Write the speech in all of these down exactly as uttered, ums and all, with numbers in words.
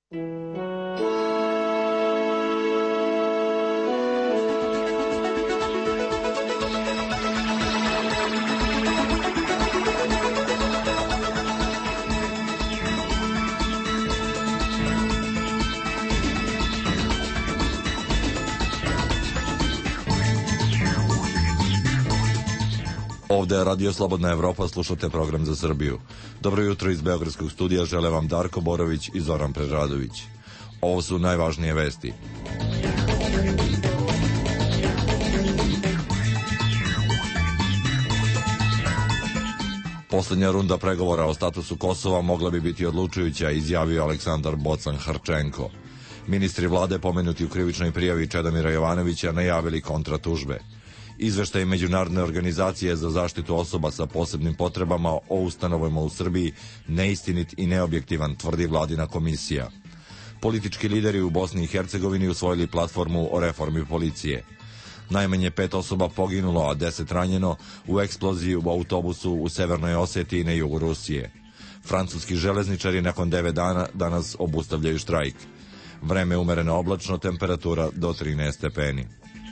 Ovde je Radio Slobodna Evropa, slušate program za Srbiju. Dobro jutro iz Beogradskog studija, žele vam Darko Borović i Zoran Prežadović. Ovo su najvažnije vesti. Poslednja runda pregovora o statusu Kosova mogla bi biti odlučujuća, izjavio Aleksandar Bocan Harčenko. Ministri vlade pomenuti u krivičnoj prijavi Čedomira Jovanovića najavili kontratužbe. Izveštaj Međunarodne organizacije za zaštitu osoba sa posebnim potrebama o ustanovama u Srbiji neistinit i neobjektivan, tvrdi vladina komisija. Politički lideri u Bosni i Hercegovini usvojili platformu o reformi policije. Najmanje pet osoba poginulo, a deset ranjeno u eksploziji u autobusu u Severnoj Osetiji na jugu Rusije. Francuski železničari nakon devet dana danas obustavljaju štrajk. Vreme umereno oblačno, temperatura do trinaest stepeni.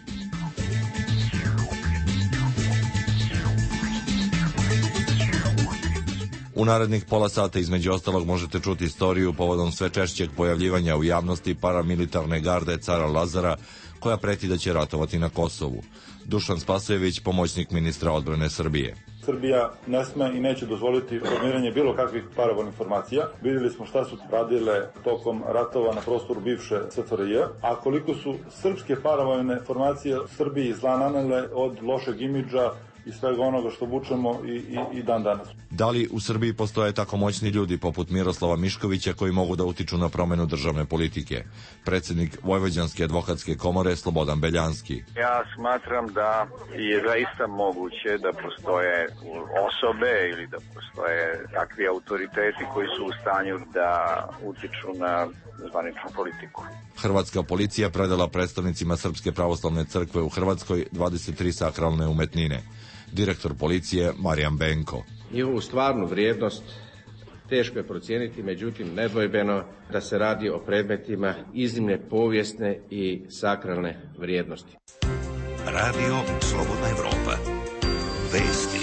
U narednih pola sata između ostalog možete čuti istoriju povodom sve češćeg pojavljivanja u javnosti paramilitarne garde cara Lazara, koja preti da će ratovati na Kosovu. Dušan Spasojević, pomoćnik ministra odbrane Srbije. Srbija ne sme i neće dozvoliti formiranje bilo kakvih paravojnih formacija. Videli smo šta su radile tokom ratova na prostoru bivše S F R J, a koliko su srpske paravojne formacije Srbiji zla nanele od lošeg imidža i svega onoga što vučemo i, i, i dan danas. Da li u Srbiji postoje tako moćni ljudi poput Miroslava Miškovića koji mogu da utiču na promenu državne politike? Predsednik Vojvođanske advokatske komore Slobodan Beljanski. Ja smatram da je zaista moguće da postoje osobe ili da postoje takvi autoriteti koji su u stanju da utiču na zvaničnu politiku. Hrvatska policija predala predstavnicima Srpske pravoslavne crkve u Hrvatskoj dvadeset tri sakralne umetnine. Direktor policije Marijan Benko. Njihovu stvarnu vrijednost teško je procijeniti, međutim nedvojbeno da se radi o predmetima iznimne povijesne i sakralne vrijednosti. Radio Slobodna Evropa. Vesti.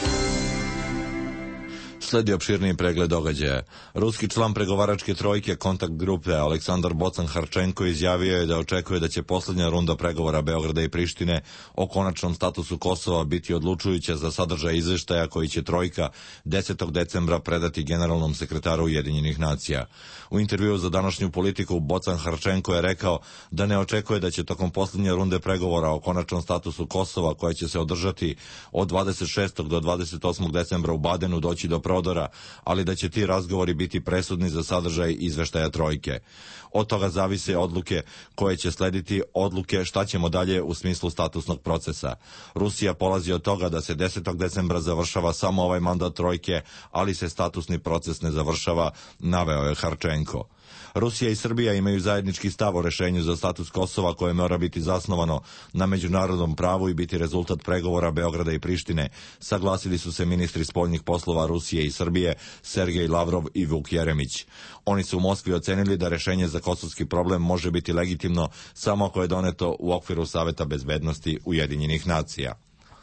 Sledi opširniji pregled događaja. Ruski član pregovaračke trojke kontakt grupe Aleksandar Bocan Harčenko izjavio je da očekuje da će poslednja runda pregovora Beograda i Prištine o konačnom statusu Kosova biti odlučujuća za sadržaj izveštaja koji će trojka desetog decembra predati generalnom sekretaru Ujedinjenih nacija. U intervjuu za današnju Politiku Bocan Harčenko je rekao da ne očekuje da će tokom poslednje runde pregovora o konačnom statusu Kosova, koja će se održati od dvadeset šestog do dvadeset osmog decembra u Badenu, doći do prodora, ali da će ti razgovori biti presudni za sadržaj izveštaja trojke. Od toga zavise odluke koje će slediti, odluke šta ćemo dalje u smislu statusnog procesa. Rusija polazi od toga da se desetog decembra završava samo ovaj mandat trojke, ali se statusni proces ne završava, naveo je Harčenko. Rusija i Srbija imaju zajednički stav o rešenju za status Kosova koje mora biti zasnovano na međunarodnom pravu i biti rezultat pregovora Beograda i Prištine, saglasili su se ministri spoljnih poslova Rusije i Srbije Sergej Lavrov i Vuk Jeremić. Oni su u Moskvi ocenili da rešenje za kosovski problem može biti legitimno samo ako je doneto u okviru Saveta bezbednosti Ujedinjenih nacija.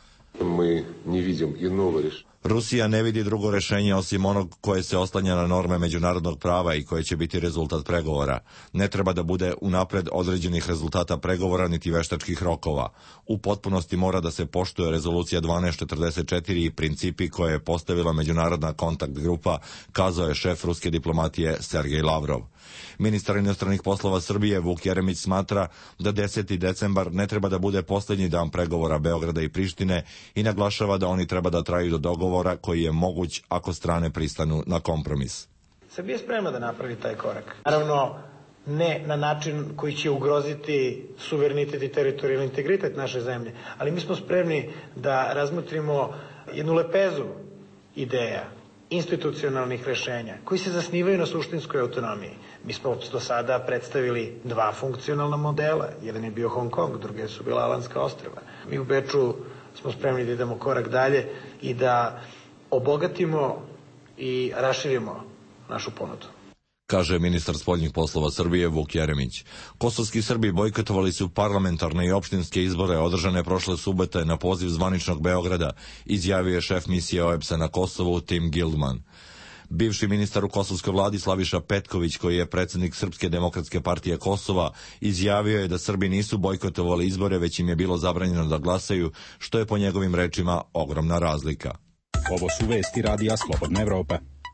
Mi ne vidimo inog rešenja. Rusija ne vidi drugo rešenje osim onog koje se oslanja na norme međunarodnog prava i koje će biti rezultat pregovora. Ne treba da bude unapred određenih rezultata pregovora niti veštačkih rokova. U potpunosti mora da se poštuje rezolucija dvanaest četrdeset četiri i principi koje je postavila međunarodna kontakt grupa, kazao je šef ruske diplomatije Sergej Lavrov. Ministar inostranih poslova Srbije Vuk Jeremić smatra da deseti decembar ne treba da bude poslednji dan pregovora Beograda i Prištine i naglašava da oni treba da traju do dogovora koji je moguć ako strane pristanu na kompromis. Srbija je spremna da napravi taj korak. Naravno, ne na način koji će ugroziti suverenitet i teritorijalni integritet naše zemlje, ali mi smo spremni da razmotrimo jednu lepezu ideja, institucionalnih rešenja, koji se zasnivaju na suštinskoj autonomiji. Mi smo do sada predstavili dva funkcionalna modela. Jedan je bio Hong Kong, druge su bila Alanska ostrva. Mi u Beču smo spremni da idemo korak dalje i da obogatimo i raširimo našu ponudu. kaže ministar spoljnih poslova Srbije Vuk Jeremić. Kosovski Srbi bojkotovali su parlamentarne i opštinske izbore održane prošle subote na poziv zvaničnog Beograda, izjavio je šef misije O E B S-a na Kosovu Tim Gildman. Bivši ministar u kosovskoj vladi Slaviša Petković, koji je predsjednik Srpske demokratske partije Kosova, izjavio je da Srbi nisu bojkotovali izbore, već im je bilo zabranjeno da glasaju, što je po njegovim rečima ogromna razlika. Ovo su vesti Radija Slobodna Evropa.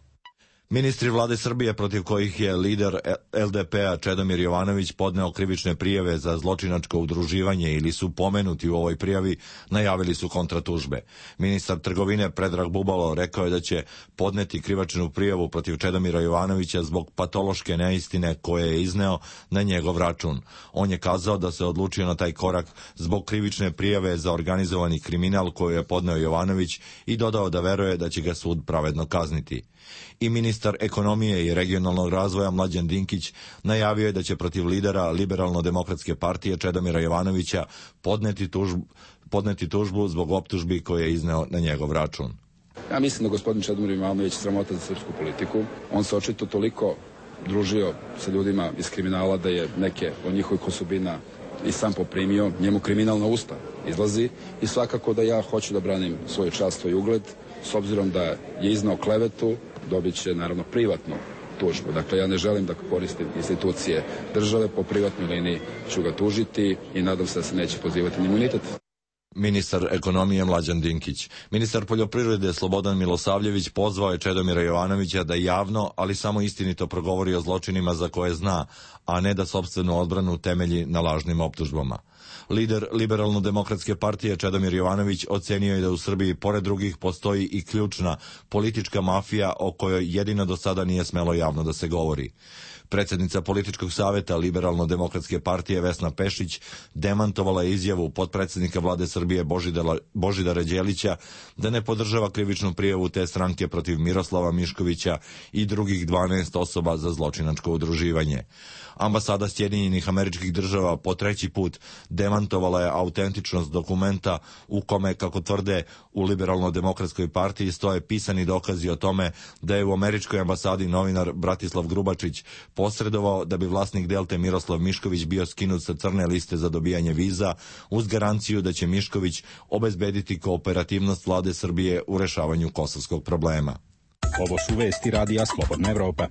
Ministri vlade Srbije, protiv kojih je lider L D P-a Čedomir Jovanović podneo krivične prijave za zločinačko udruživanje ili su pomenuti u ovoj prijavi, najavili su kontratužbe. Ministar trgovine Predrag Bubalo rekao je da će podneti krivičnu prijavu protiv Čedomira Jovanovića zbog patološke neistine koje je izneo na njegov račun. On je kazao da se odlučio na taj korak zbog krivične prijave za organizovani kriminal koju je podneo Jovanović i dodao da veruje da će ga sud pravedno kazniti. I ministar ekonomije i regionalnog razvoja Mlađan Dinkić najavio je da će protiv lidera Liberalno-demokratske partije Čedomira Jovanovića podneti tužbu, podneti tužbu zbog optužbi koje je izneo na njegov račun. Ja mislim da gospodin Čedomir Jovanović sramota za srpsku politiku. On se očito toliko družio sa ljudima iz kriminala da je neke od njihovih osobina i sam poprimio. Njemu kriminal na usta izlazi i svakako da ja hoću da branim svoju čast, svoj ugled. S obzirom da je iznao klevetu, dobit će naravno privatnu tužbu. Dakle, ja ne želim da koristim institucije države, po privatnoj liniji ću ga tužiti i nadam se da se neće pozivati na imunitet. Ministar ekonomije Mlađan Dinkić. Ministar poljoprivrede Slobodan Milosavljević pozvao je Čedomira Jovanovića da javno, ali samo istinito progovori o zločinima za koje zna, a ne da sopstvenu odbranu temelji na lažnim optužbama. Lider Liberalno-demokratske partije Čedomir Jovanović ocenio je da u Srbiji pored drugih postoji i ključna politička mafija o kojoj jedino do sada nije smelo javno da se govori. Predsjednica političkog saveta Liberalno-demokratske partije Vesna Pešić demantovala je izjavu potpredsjednika vlade Srbije Božidara, Božidara Đelića da ne podržava krivičnu prijavu te stranke protiv Miroslava Miškovića i drugih dvanaest osoba za zločinačko udruživanje. Ambasada Sjedinjenih Američkih Država po treći put demantovala je autentičnost dokumenta u kome, kako tvrde u Liberalno-demokratskoj partiji, stoje pisani dokazi o tome da je u američkoj ambasadi novinar Bratislav Grubačić posredovao da bi vlasnik Delte Miroslav Mišković bio skinut sa crne liste za dobijanje viza uz garanciju da će Mišković obezbediti kooperativnost vlade Srbije u rešavanju kosovskog problema. Ovo su vesti Radija Slobodna Evropa.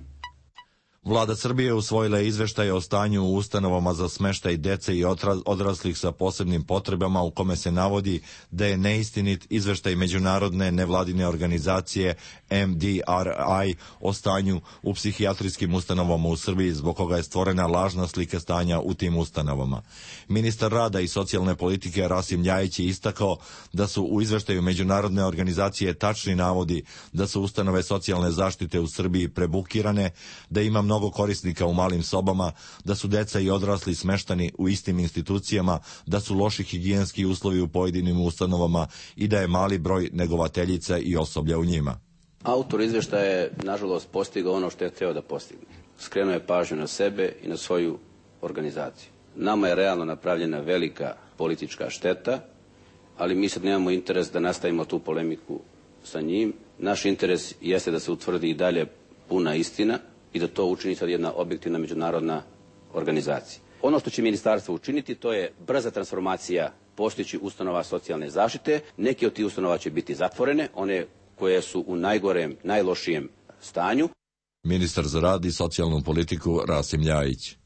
Vlada Srbije usvojila je izveštaje o stanju u ustanovama za smeštaj dece i odraslih sa posebnim potrebama u kome se navodi da je neistinit izveštaj međunarodne nevladine organizacije M D R I o stanju u psihijatrijskim ustanovama u Srbiji, zbog koga je stvorena lažna slika stanja u tim ustanovama. Ministar rada i socijalne politike Rasim Ljajić je istakao da su u izveštaju međunarodne organizacije tačni navodi da su ustanove socijalne zaštite u Srbiji prebukirane, da ima mnogo mnogo korisnika u malim sobama, da su deca i odrasli smeštani u istim institucijama, da su loši higijenski uslovi u pojedinim ustanovama i da je mali broj negovateljica i osoblja u njima. Autor izveštaja je, nažalost, postigao ono što je hteo da postigne. Skrenuo je pažnju na sebe i na svoju organizaciju. Nama je realno napravljena velika politička šteta, ali mi sad nemamo interes da nastavimo tu polemiku sa njim. Naš interes jeste da se utvrdi i dalje puna istina i da to učini sad jedna objektivna međunarodna organizacija. Ono što će ministarstvo učiniti, to je brza transformacija postojećih ustanova socijalne zaštite. Neki od tih ustanova će biti zatvorene, one koje su u najgorem, najlošijem stanju. Ministar za rad i socijalnu politiku Rasim Ljajić.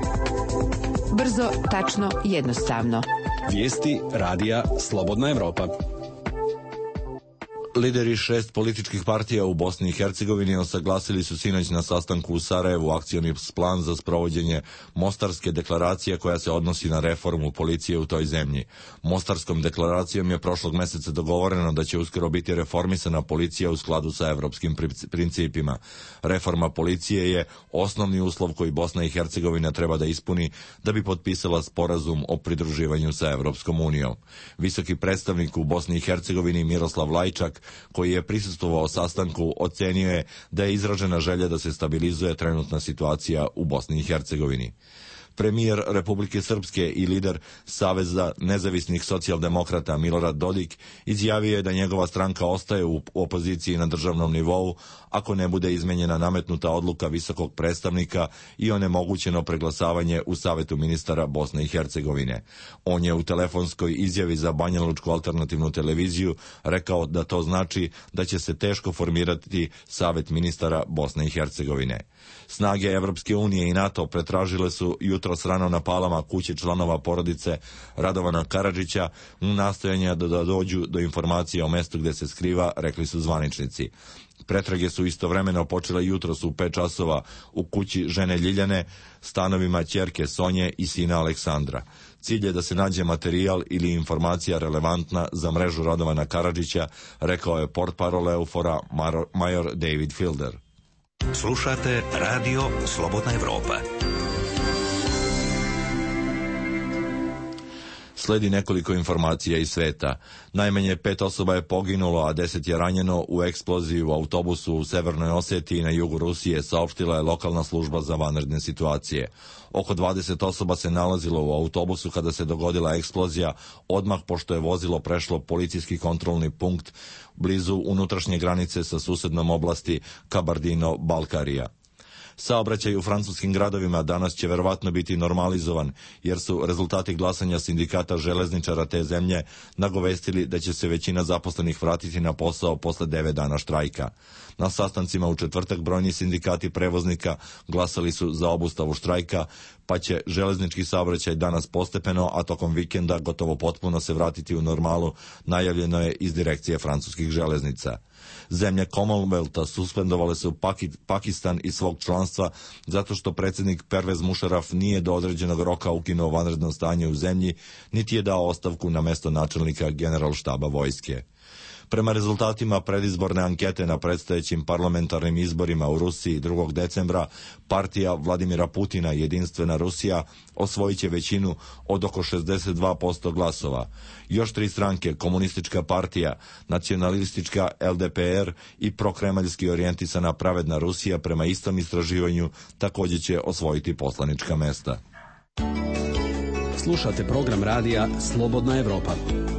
Brzo, tačno, jednostavno. Vijesti Radija Slobodna Evropa. Lideri šest političkih partija u Bosni i Hercegovini osaglasili su sinoć na sastanku u Sarajevu akcioni plan za sprovođenje Mostarske deklaracije koja se odnosi na reformu policije u toj zemlji. Mostarskom deklaracijom je prošlog meseca dogovoreno da će uskoro biti reformisana policija u skladu sa evropskim principima. Reforma policije je osnovni uslov koji Bosna i Hercegovina treba da ispuni da bi potpisala sporazum o pridruživanju sa Evropskom unijom. Visoki predstavnik u Bosni i Hercegovini Miroslav Lajčak, koji je prisustvovao sastanku, ocenio je da je izražena želja da se stabilizuje trenutna situacija u Bosni i Hercegovini. Premijer Republike Srpske i lider Saveza nezavisnih socijaldemokrata Milorad Dodik izjavio je da njegova stranka ostaje u opoziciji na državnom nivou, ako ne bude izmenjena nametnuta odluka visokog predstavnika i onemogućeno preglasavanje u Savetu ministara Bosne i Hercegovine. On je u telefonskoj izjavi za Banjalučku alternativnu televiziju rekao da to znači da će se teško formirati Savet ministara Bosne i Hercegovine. Snage Evropske unije i NATO pretražile su jutros rano na Palama kuće članova porodice Radovana Karadžića u nastojanja da, da dođu do informacije o mestu gde se skriva, rekli su zvaničnici. Pretrage su istovremeno počele jutros u pet časova u kući žene Ljiljane, stanovima ćerke Sonje i sina Aleksandra. Cilj je da se nađe materijal ili informacija relevantna za mrežu Radovana Karadžića, rekao je portparol Eufora major David Fielder. Slušate Radio Slobodna Evropa. Sledi nekoliko informacija iz sveta. Najmanje pet osoba je poginulo, a deset je ranjeno u eksploziji u autobusu u Severnoj Osetiji na jugu Rusije, saopštila je lokalna služba za vanredne situacije. Oko dvadeset osoba se nalazilo u autobusu kada se dogodila eksplozija, odmah pošto je vozilo prešlo policijski kontrolni punkt blizu unutrašnje granice sa susednom oblasti Kabardino-Balkarija. Saobraćaj u francuskim gradovima danas će verovatno biti normalizovan, jer su rezultati glasanja sindikata železničara te zemlje nagovestili da će se većina zaposlenih vratiti na posao posle devet dana štrajka. Na sastancima u četvrtak brojni sindikati prevoznika glasali su za obustavu štrajka, pa će železnički saobraćaj danas postepeno, a tokom vikenda gotovo potpuno se vratiti u normalu, najavljeno je iz direkcije francuskih železnica. Zemlje Commonwealtha suspendovale su Pakistan iz svog članstva zato što predsjednik Pervez Musharraf nije do određenog roka ukinuo vanredno stanje u zemlji, niti je dao ostavku na mesto načelnika generalštaba vojske. Prema rezultatima predizborne ankete na predstojećim parlamentarnim izborima u Rusiji drugog decembra, partija Vladimira Putina Jedinstvena Rusija osvojit će većinu od oko šezdeset dva posto glasova. Još tri stranke, Komunistička partija, Nacionalistička L D P R i prokremaljski orijentisana Pravedna Rusija, prema istom istraživanju također će osvojiti poslanička mesta. Slušate program radija Slobodna Evropa.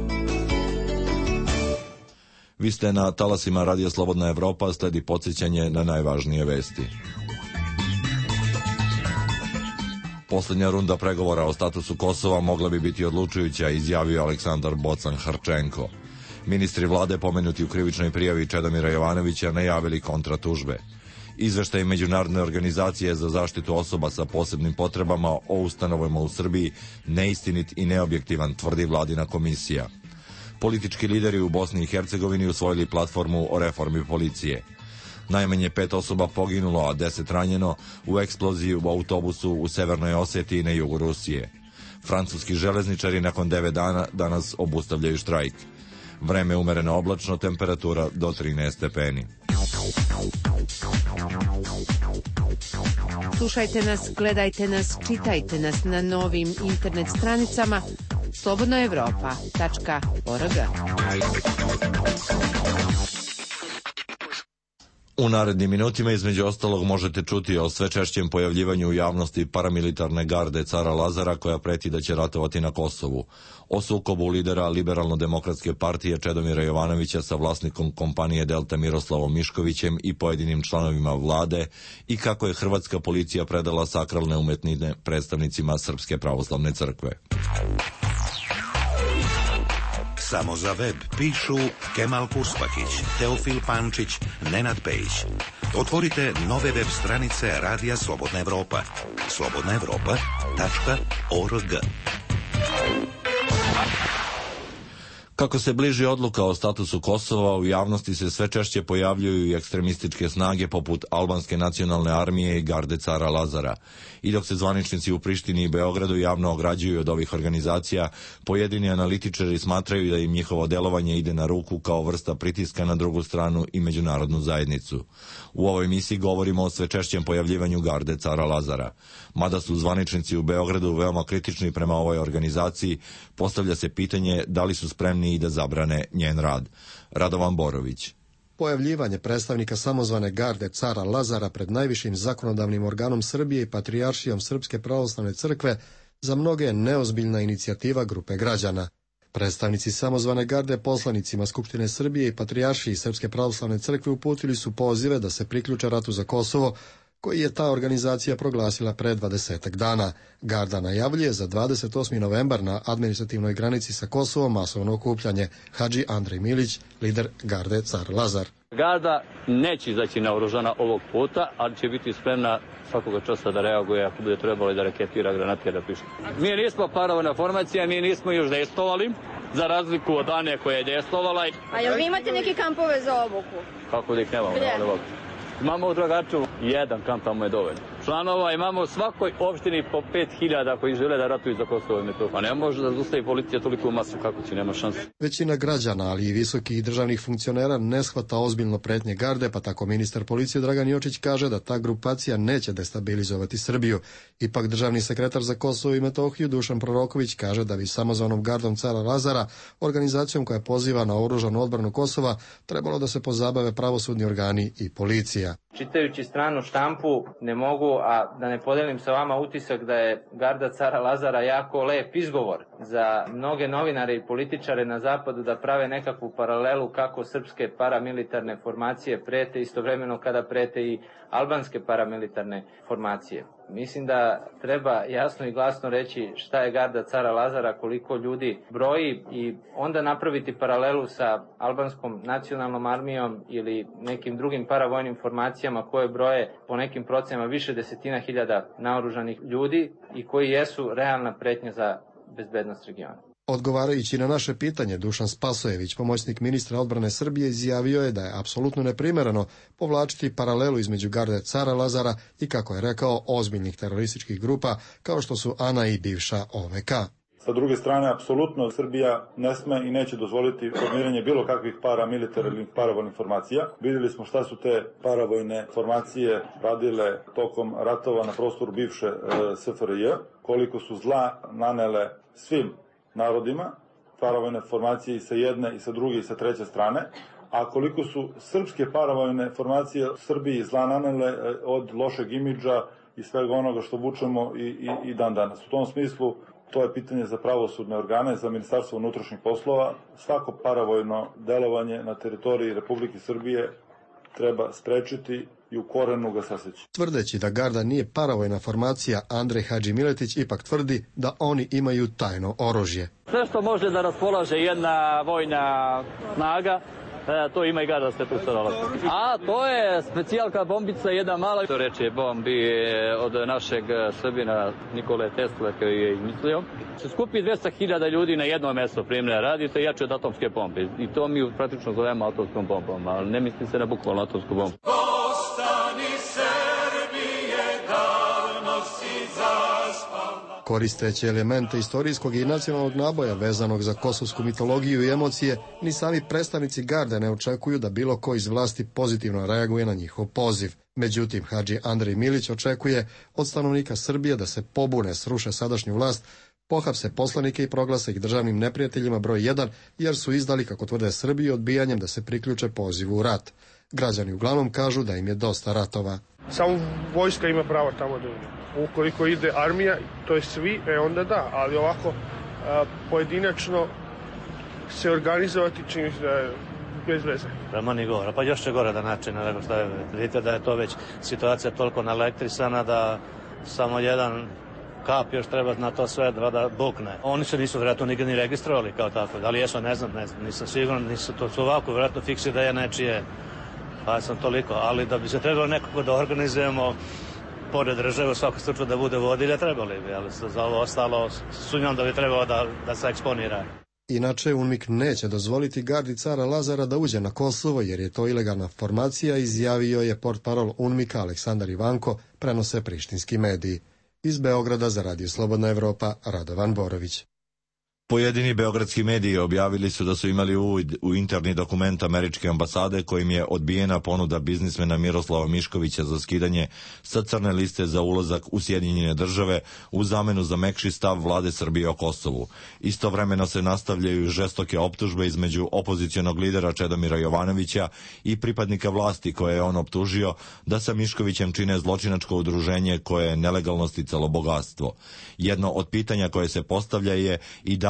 Vi ste na talasima Radija Slobodna Evropa, sledi podsjećanje na najvažnije vesti. Posljednja runda pregovora o statusu Kosova mogla bi biti odlučujuća, izjavio Aleksandar Bocan Harčenko. Ministri vlade pomenuti u krivičnoj prijavi Čedomira Jovanovića najavili kontratužbe. Izveštaj Međunarodne organizacije za zaštitu osoba sa posebnim potrebama o ustanovama u Srbiji neistinit i neobjektivan, tvrdi vladina komisija. Politički lideri u Bosni i Hercegovini usvojili platformu o reformi policije. Najmanje pet osoba poginulo, a deset ranjeno u eksploziji u autobusu u Severnoj Osetiji na jugu Rusije. Francuski železničari nakon devet dana danas obustavljaju štrajk. Vreme umereno oblačno, temperatura do trinaest stepeni. Slušajte nas, gledajte nas, čitajte nas na novim internet stranicama slobodna evropa tačka org. U narednim minutima između ostalog možete čuti o sve češćem pojavljivanju u javnosti paramilitarne garde cara Lazara koja preti da će ratovati na Kosovu, o sukobu lidera Liberalno-demokratske partije Čedomira Jovanovića sa vlasnikom kompanije Delta Miroslavom Miškovićem i pojedinim članovima vlade i kako je hrvatska policija predala sakralne umetnine predstavnicima Srpske pravoslavne crkve. Samo za web pišu Kemal Kurspakić, Teofil Pančić, Nenad Pejić. Otvorite nove web stranice Radija Slobodna Evropa. slobodna evropa tačka org. Kako se bliži odluka o statusu Kosova, u javnosti se sve češće pojavljuju i ekstremističke snage poput Albanske nacionalne armije i garde cara Lazara. I dok se zvaničnici u Prištini i Beogradu javno ograđuju od ovih organizacija, pojedini analitičari smatraju da im njihovo delovanje ide na ruku kao vrsta pritiska na drugu stranu i međunarodnu zajednicu. U ovoj emisiji govorimo o sve češćem pojavljivanju garde cara Lazara. Mada su zvaničnici u Beogradu veoma kritični prema ovoj organizaciji, postavlja se pitanje da li su spremni i da zabrane njen rad. Radovan Borović. Pojavljivanje predstavnika samozvane garde cara Lazara pred najvišim zakonodavnim organom Srbije i Patrijaršijom Srpske pravoslavne crkve za mnoge je neozbiljna inicijativa grupe građana. Predstavnici samozvane garde poslanicima Skupštine Srbije i Patrijaršiji Srpske pravoslavne crkve uputili su pozive da se priključe ratu za Kosovo, koji je ta organizacija proglasila pre dvadesetak dana. Garda najavljuje za dvadeset osmi novembar na administrativnoj granici sa Kosovom masovno okupljanje. Hadži Andrej Milić, lider garde Car Lazar. Garda neće izaći naoružana ovog puta, ali će biti spremna svakoga časa da reaguje ako bude trebalo i da raketira, granatira, pišta. Mi nismo paravojna formacija, mi nismo još dejstvovali, za razliku od Ane koja je dejstvovala. A jel vi imate neke kampove za obuku? Kako da ih nemamo? Gdje? Imamo u Dragaču jedan kamp, tamo je dovoljno. Članova imamo u svakoj opštini po pet hiljada koji žele da ratuju za Kosovo i Metohiju. A ne može da zustavi policija toliko masu, kako će, nema šanse. Većina građana, ali i visokih državnih funkcionera ne shvata ozbiljno pretnje garde, pa tako ministar policije Dragan Jočić kaže da ta grupacija neće destabilizovati Srbiju. Ipak državni sekretar za Kosovo i Metohiju Dušan Proroković kaže da bi samozvanom gardom Cara Lazara, organizacijom koja poziva na oružanu odbranu Kosova, trebalo da se pozabave pravosudni organi i policija. Čitajući stranu štampu ne mogu, a da ne podelim sa vama utisak da je garda Cara Lazara jako lep izgovor za mnoge novinare i političare na zapadu da prave nekakvu paralelu kako srpske paramilitarne formacije prete istovremeno kada prete i albanske paramilitarne formacije. Mislim da treba jasno i glasno reći šta je garda Cara Lazara, koliko ljudi broji i onda napraviti paralelu sa albanskom nacionalnom armijom ili nekim drugim paravojnim formacijama koje broje po nekim procenama više desetina hiljada naoružanih ljudi i koji jesu realna pretnja za bezbednost regiona. Odgovarajući na naše pitanje, Dušan Spasojević, pomoćnik ministra odbrane Srbije, izjavio je da je apsolutno neprimereno povlačiti paralelu između garde Cara Lazara i, kako je rekao, ozbiljnih terorističkih grupa kao što su Ana i bivša O V K. Sa druge strane, apsolutno Srbija ne sme i neće dozvoliti formiranje bilo kakvih paramilitarnih ili paravojnih formacija. Vidjeli smo šta su te paravojne formacije radile tokom ratova na prostoru bivše e, S F R J, koliko su zla nanele svim narodima, paravojne formacije i sa jedne, i sa druge, i sa treće strane, a koliko su srpske paravojne formacije Srbiji zla nanele od lošeg imidža i svega onoga što vučemo i, i, i dan danas. U tom smislu, to je pitanje za pravosudne organe, za Ministarstvo unutrašnjih poslova. Svako paravojno delovanje na teritoriji Republike Srbije treba sprečiti i u korenu ga saseći. Tvrdeći da garda nije paravojna formacija, Andrej Hadži Miletić ipak tvrdi da oni imaju tajno oružje. Sve što može da raspolaže jedna vojna snaga, E, to ima i garda Svetog Sorola. A to je specijalka bombica, jedna mala. To reče bombi od našeg Srbina Nikole Tesle koji je izmislio. Se skupi dvesta hiljada ljudi na jedno mesto, primjer, radite jače od atomske bombe. I to mi praktično zovemo atomskom bombom, ali ne misli se na bukvalno atomsku bombu. Ostani Srbije, davno si zaspala. Koristeći elemente istorijskog i nacionalnog naboja vezanog za kosovsku mitologiju i emocije, ni sami predstavnici garde ne očekuju da bilo ko iz vlasti pozitivno reaguje na njihov poziv. Međutim, Hadži Andrej Milić očekuje od stanovnika Srbije da se pobune, sruše sadašnju vlast, pohapse poslanike i proglase ih državnim neprijateljima broj jedan, jer su izdali, kako tvrde Srbiji, odbijanjem da se priključe pozivu u rat. Građani uglavnom kažu da im je dosta ratova. Samo vojska ima pravo tamo da ide. Ukoliko ide armija, to je svi, e onda da, ali ovako a, pojedinačno se organizovati čini se da je bez veze. Prema ni govora, pa još će gore da načine nego što je. Vidite da je to već situacija toliko naelektrisana da samo jedan kap još treba na to sve da, da bukne. Oni se nisu vjerojatno nikad ni registrovali kao tako, da li jesu, ne znam, ne znam, nisam siguran, nisu to su ovako, vjerojatno fiksi da je nečije, pa sam toliko, ali da bi se trebalo nekako da organizujemo pored države u svakom slučaju da bude vodilja, trebali bi, ali za ovo ostalo sumnjam da bi trebalo da, da se eksponira. Inače, UNMIK neće dozvoliti gardi Cara Lazara da uđe na Kosovo, jer je to ilegalna formacija, izjavio je portparol UNMIK-a Aleksandar Ivanko, prenose prištinski mediji. Iz Beograda za Radio Slobodna Evropa, Radovan Borović. Pojedini beogradski mediji objavili su da su imali uvid u interni dokument američke ambasade kojim je odbijena ponuda biznismena Miroslava Miškovića za skidanje sa crne liste za ulazak u Sjedinjene države u zamenu za mekši stav vlade Srbije o Kosovu. Istovremeno se nastavljaju žestoke optužbe između opozicionog lidera Čedomira Jovanovića i pripadnika vlasti koje je on optužio da sa Miškovićem čine zločinačko udruženje koje je nelegalno sticalo bogatstvo. Jedno od pitanja koje se postavlja je i da li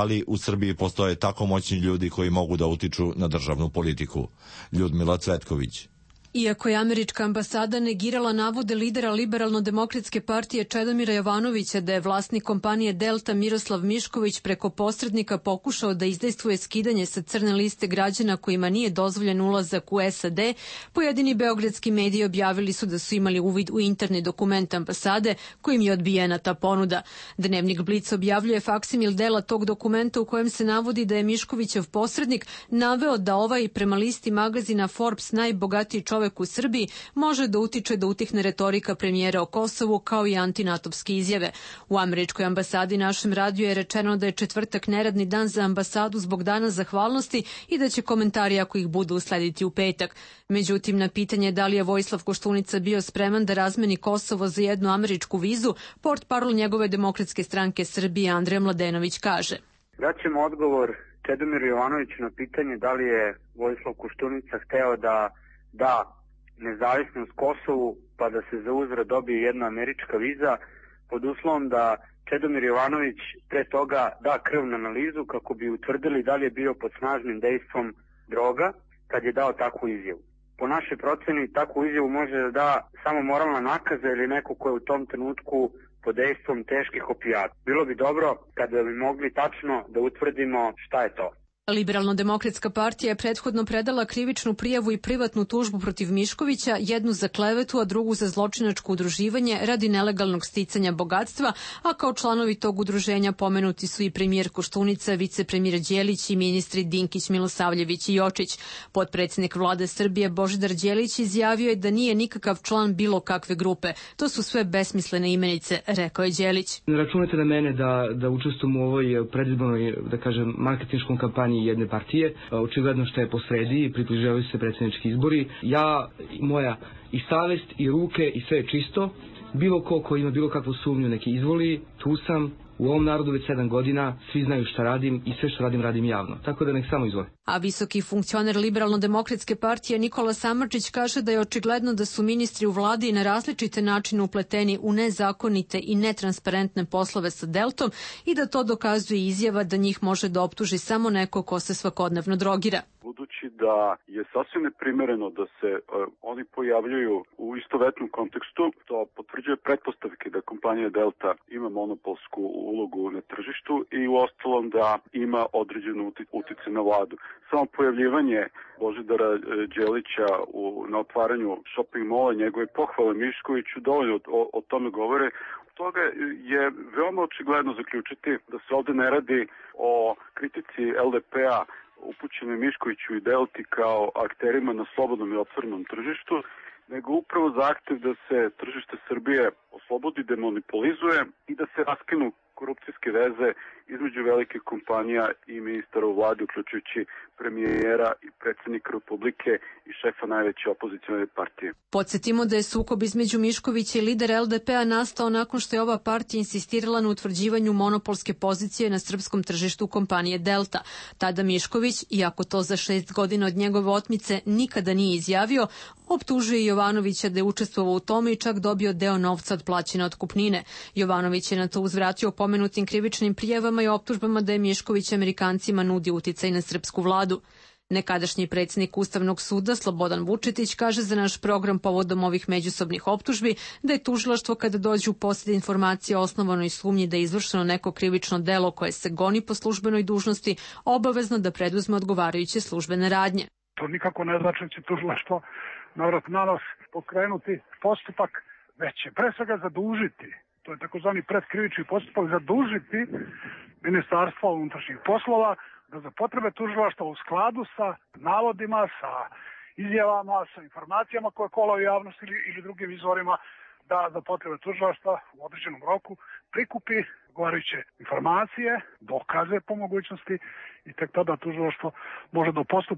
li u Srbiji postoje tako moćni ljudi koji mogu da utiču na državnu politiku. Ljudmila Cvetković. Iako je američka ambasada negirala navode lidera Liberalno-demokratske partije Čedomira Jovanovića da je vlasnik kompanije Delta Miroslav Mišković preko posrednika pokušao da izdejstvuje skidanje sa crne liste građana kojima nije dozvoljen ulazak u S A D, pojedini beogradski mediji objavili su da su imali uvid u interni dokument ambasade kojim je odbijena ta ponuda. Dnevnik Blic objavljuje faksimil dela tog dokumenta u kojem se navodi da je Miškovićev posrednik naveo da ovaj prema listi magazina Forbes najbogatiji čovjek u Srbiji može da utiče da utihne retorika premijera o Kosovu kao i antinatovske izjave. U američkoj ambasadi našem radiju je rečeno da je četvrtak neradni dan za ambasadu zbog dana zahvalnosti i da će komentari ako ih budu uslediti u petak. Međutim, na pitanje da li je Vojislav Koštunica bio spreman da razmeni Kosovo za jednu američku vizu, portparol njegove demokratske stranke Srbije Andreja Mladenović kaže: Vraćamo odgovor Čedomiru Jovanoviću na pitanje da li je Vojislav Koštunica hteo da da nezavisnost Kosovu pa da se za uzvrat dobije jedna američka viza pod uslovom da Čedomir Jovanović pre toga da krvnu analizu kako bi utvrdili da li je bio pod snažnim dejstvom droga kad je dao takvu izjavu. Po našoj proceni takvu izjavu može da da samo moralna nakaza ili neko ko je u tom trenutku pod dejstvom teških opijata. Bilo bi dobro kada bi mogli tačno da utvrdimo šta je to. Liberalno-demokratska partija je prethodno predala krivičnu prijavu i privatnu tužbu protiv Miškovića, jednu za klevetu, a drugu za zločinačko udruživanje radi nelegalnog sticanja bogatstva, a kao članovi tog udruženja pomenuti su i premijer Koštunica, vicepremijer Đelić i ministri Dinkić, Milosavljević i Jočić. Potpredsjednik vlade Srbije Božidar Đelić izjavio je da nije nikakav član bilo kakve grupe. To su sve besmislene imenice, rekao je Đelić. Ne računajte na mene da, da učestvujem u ovoj predizbornoj, da kažem, marketinškom kampanji jedne partije. Očigledno što je posredi i približavaju se predsjednički izbori. Ja, moja i savest i ruke i sve je čisto. Bilo ko ko ima bilo kakvu sumnju neki izvoli, tu sam. U ovom narodu već sedam godina, svi znaju šta radim i sve što radim radim javno. Tako da nek samo izvoli. A visoki funkcioner Liberalno-demokratske partije Nikola Samardžić kaže da je očigledno da su ministri u vladi na različite načine upleteni u nezakonite i netransparentne poslove sa Deltom i da to dokazuje izjava da njih može da optuži samo neko ko se svakodnevno drogira. Budući da je sasvim neprimereno da se uh, oni pojavljuju u istovetnom kontekstu, to potvrđuje pretpostavke da kompanija Delta ima monopolsku ulogu na tržištu i u ostalom da ima određenu utice na vladu. Samo pojavljivanje Božidara Đelića u, na otvaranju shopping mola, njegove pohvale Miškoviću dovoljno o, o tome govore. Toga je veoma očigledno zaključiti da se ovde ne radi o kritici L D P-a upućene Miškoviću i Delti kao akterima na slobodnom i otvorenom tržištu, nego upravo zahtev da se tržište Srbije oslobodi, demonopolizuje i da se raskinu korupcijske veze između velikih kompanija i ministara u vladi, uključujući premijera i predsjednika Republike i šefa najveće opozicione partije. Podsjetimo da je sukob između Miškovića i lidera L D P-a nastao nakon što je ova partija insistirala na utvrđivanju monopolske pozicije na srpskom tržištu kompanije Delta. Tada Mišković, iako to za šest godina od njegove otmice nikada nije izjavio, optužuje Jovanovića da je učestvovao u tome i čak dobio deo novca od plaćene otkupnine. Jovanović je na to uzvratio pomenutim krivičnim prijavama i optužbama da je Mišković Amerikancima nudi uticaj na srpsku vladu. Nekadašnji predsjednik Ustavnog suda Slobodan Vučetić kaže za naš program povodom ovih međusobnih optužbi da je tužilaštvo kada dođu u posjed informacije o osnovanoj sumnji da je izvršeno neko krivično delo koje se goni po službenoj dužnosti obavezno da preduzme odgovarajuće službene radnje. To nikako ne znači da će tužilaštvo navrat na nos pokrenuti postupak, već će pre svega zadužiti, to je takozvani predkrivični postupak, zadužiti Ministarstvo unutrašnjih poslova da za potrebe tužilaštva u skladu sa navodima, sa izjavama, sa informacijama koje kolaju javnosti ili, ili drugim izvorima, da za potrebe tužilaštva u određenom roku prikupi odgovarajuće informacije, dokaze po mogućnosti i tek tada tužilaštvo može da postupa.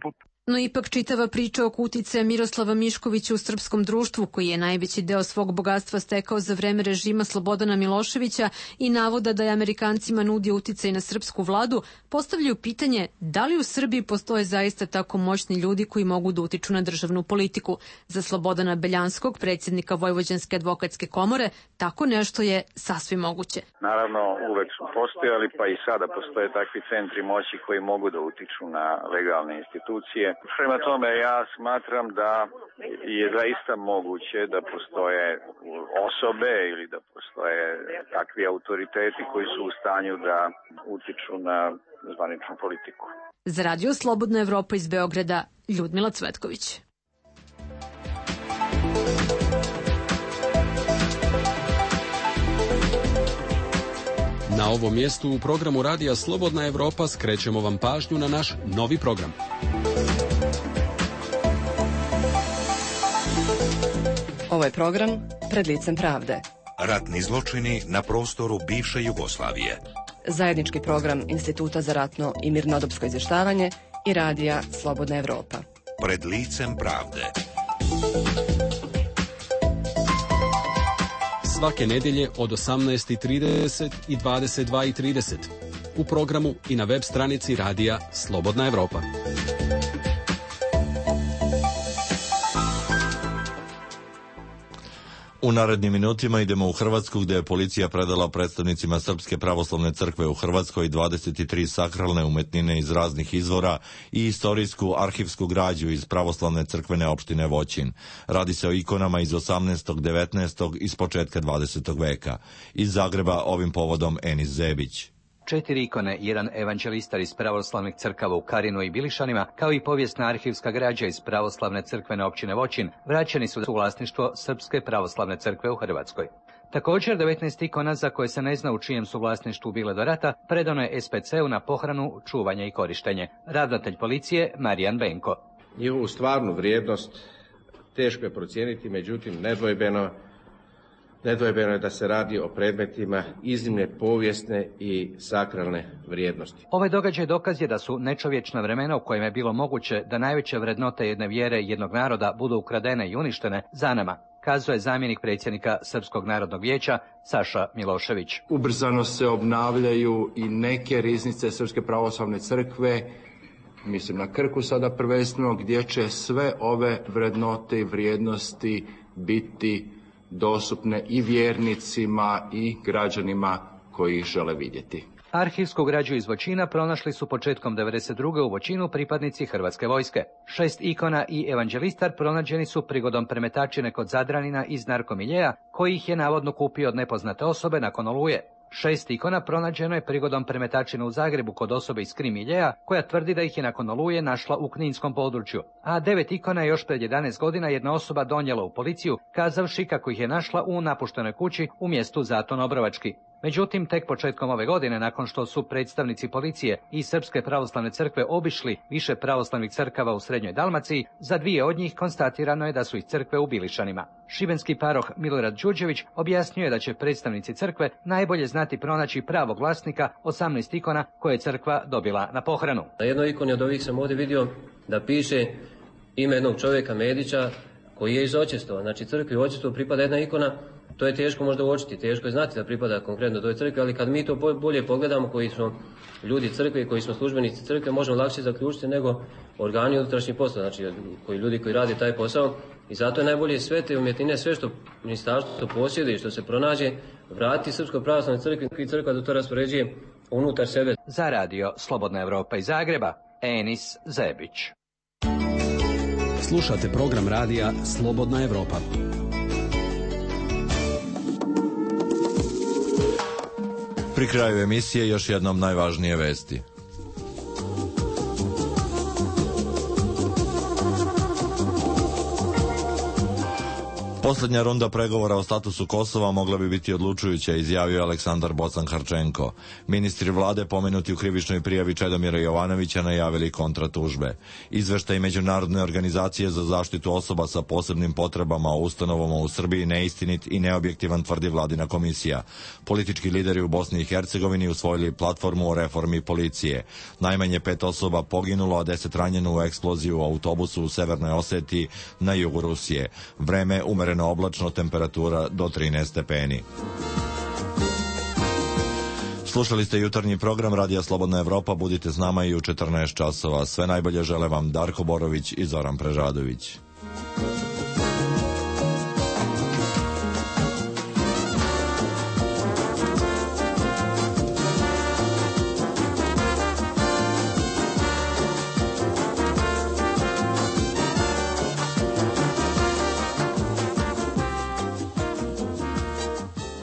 No ipak čitava priča oko uticaja Miroslava Miškovića u srpskom društvu, koji je najveći deo svog bogatstva stekao za vreme režima Slobodana Miloševića i navoda da je Amerikancima nudio uticaj na srpsku vladu, postavljaju pitanje da li u Srbiji postoje zaista tako moćni ljudi koji mogu da utiču na državnu politiku. Za Slobodana Beljanskog, predsjednika Vojvođanske advokatske komore, tako nešto je sasvim moguće. Naravno, uvek su postojali, pa i sada postoje takvi centri moći koji mogu da utiču na legalne institucije. Prema tome, ja smatram da je zaista moguće da postoje osobe ili da postoje takvi autoriteti koji su u stanju da utiču na zvaničnu politiku. Za Radio Slobodna Evropa iz Beograda, Ljudmila Cvetković. Na ovom mjestu u programu Radija Slobodna Evropa skrećemo vam pažnju na naš novi program. Ovo je program Pred licem pravde. Ratni zločini na prostoru bivše Jugoslavije. Zajednički program Instituta za ratno i mirnodopsko izvještavanje i Radija Slobodna Evropa. Pred licem pravde. Svake nedjelje od osamnaest i trideset i dvadeset dva i trideset u programu i na web stranici Radija Slobodna Evropa. U narednim minutima idemo u Hrvatsku, gdje je policija predala predstavnicima Srpske pravoslavne crkve u Hrvatskoj dvadeset tri sakralne umetnine iz raznih izvora i istorijsku arhivsku građu iz pravoslavne crkvene opštine Voćin. Radi se o ikonama iz osamnaestog, devetnaestog i s početka dvadesetog veka. Iz Zagreba ovim povodom Enis Zebić. Četiri ikone, jedan evanđelistar iz pravoslavnih crkava u Karinu i Bilišanima, kao i povijesna arhivska građa iz pravoslavne crkvene općine Voćin, vraćeni su u vlasništvo Srpske pravoslavne crkve u Hrvatskoj. Također, devetnaest ikona za koje se ne zna u čijem su vlasništvu bile do rata, predano je S P C-u na pohranu, čuvanje i korištenje. Ravnatelj policije Marijan Benko. Njihovu stvarnu vrijednost teško je procijeniti, međutim nedvojbeno Nedvojbeno je da se radi o predmetima iznimne povijesne i sakralne vrijednosti. Ovaj događaj dokaz je da su nečovječna vremena u kojima je bilo moguće da najveće vrednote jedne vjere i jednog naroda budu ukradene i uništene za nama, kazuje zamjenik predsjednika Srpskog narodnog vijeća Saša Milošević. Ubrzano se obnavljaju i neke riznice Srpske pravoslavne crkve, mislim na Krku sada prvenstveno, gdje će sve ove vrednote i vrijednosti biti dostupne i vjernicima i građanima koji ih žele vidjeti. Arhivsku građu iz Voćina pronašli su početkom devedeset druge u Voćinu pripadnici Hrvatske vojske. Šest ikona i evanđelistar pronađeni su prigodom premetačine kod Zadranina iz narkomiljeja, koji ih je navodno kupio od nepoznate osobe nakon Oluje. Šest ikona pronađeno je prigodom premetačine u Zagrebu kod osobe iz Krimiljeja, koja tvrdi da ih je nakon Oluje našla u kninskom području. A devet ikona je još pred jedanaest godina jedna osoba donijela u policiju, kazavši kako ih je našla u napuštenoj kući u mjestu Zaton Obrovački. Međutim, tek početkom ove godine, nakon što su predstavnici policije i Srpske pravoslavne crkve obišli više pravoslavnih crkava u Srednjoj Dalmaciji, za dvije od njih konstatirano je da su iz crkve u Bilišanima. Šibenski paroh Milorad Đurđević objasnio je da će predstavnici crkve najbolje znati pronaći pravog vlasnika osamnaest ikona koje je crkva dobila na pohranu. Na jednoj ikoni od ovih sam ovdje vidio da piše ime jednog čovjeka Medića koji je iz Očestova. Znači crkvi u Očestovu pripada jedna ikona. To je teško možda uočiti, teško je znati da pripada konkretno toj crkvi, ali kad mi to bolje pogledamo, koji smo ljudi crkve, koji smo službenici crkve, možemo lakše zaključiti nego organi unutrašnjih poslova, znači koji ljudi koji rade taj posao. I zato je najbolje sve te umjetnine, sve što ministarstvo posjeduje i što se pronađe, vratiti Srpskoj pravoslavnoj crkvi i crkva da to raspoređuje unutar sebe. Za Radio Slobodna Evropa iz Zagreba, Enis Zebić. Slušate program Radija Slobodna Evropa. Pri kraju emisije još jednom najvažnije vesti. Poslednja runda pregovora o statusu Kosova mogla bi biti odlučujuća, izjavio je Aleksandar Bocan Harčenko. Ministri vlade pomenuti u krivičnoj prijavi Čedomira Jovanovića najavili kontratužbe. Izveštaj Međunarodne organizacije za zaštitu osoba sa posebnim potrebama o ustanovama u Srbiji neistinit i neobjektivan, tvrdi vladina komisija. Politički lideri u Bosni i Hercegovini usvojili platformu o reformi policije. Najmanje pet osoba poginulo, a deset ranjeno u eksploziju u autobusu u Severnoj Osetiji na jugu Rusije. Vreme umereno oblačno, temperatura do trinaest stepeni. Slušali ste jutarnji program Radija Slobodna Evropa. Budite s nama i u četrnaest časova. Sve najbolje žele vam Darko Borović i Zoran Prežadović.